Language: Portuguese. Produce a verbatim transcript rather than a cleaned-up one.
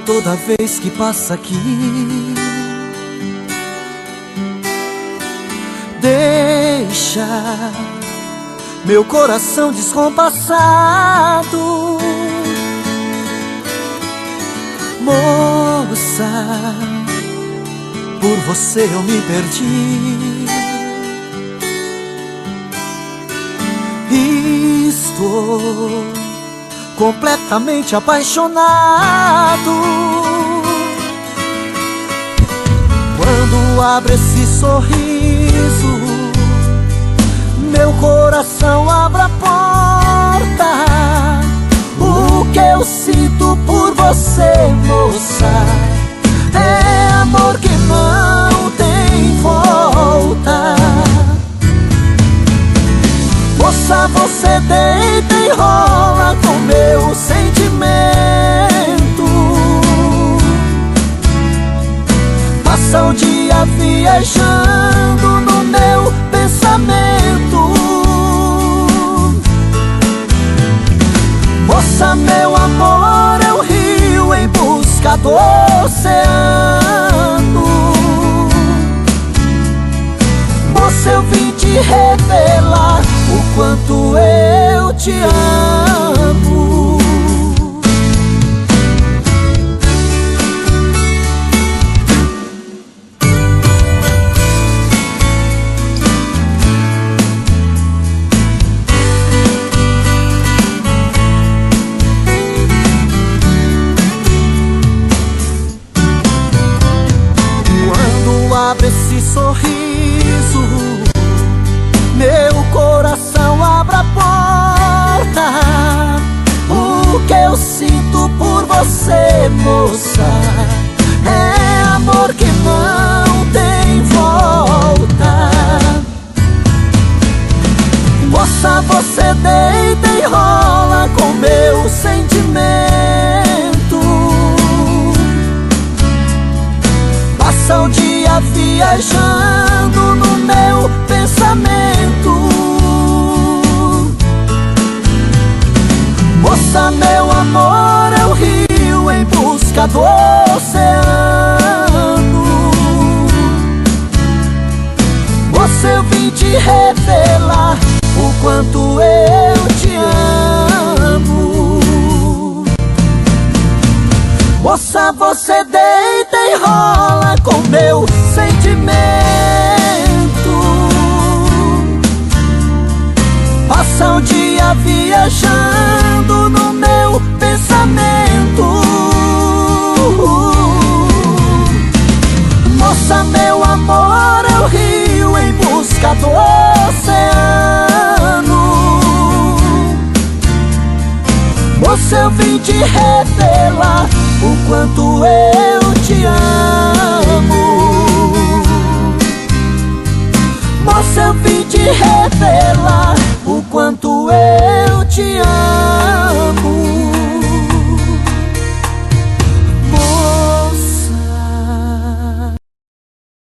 toda vez que passa aqui. Deixa meu coração descompassado. Moça, por você eu me perdi. Estou completamente apaixonado. Quando abre esse sorriso, meu coração abre a porta. O que eu sinto por você, moça, é amor que não tem volta. Moça, você deita e rola com meu sentimento. Passa o dia viajando no meu pensamento. Moça, meu amor é o rio em busca do oceano. Moça, eu vim te revelar o quanto eu te amo. Quando abre esse sorriso, meu coração abre a porta. O que eu sinto por você, moça, é amor que não tem volta. Moça, você deita e rola com meu sentimento. Passa o dia viajando no meu pensamento. Moça, meu amor é o rio em busca do oceano. Moça, eu vim te revelar o quanto eu te amo. Moça, você deita e rola com meu sentimento. Passa o dia viajando no meu pensamento. Moça, meu amor é o rio em busca do oceano. Moça, eu vim te revelar o quanto eu te amo. Moça, eu vim te revelar o quanto eu te amo.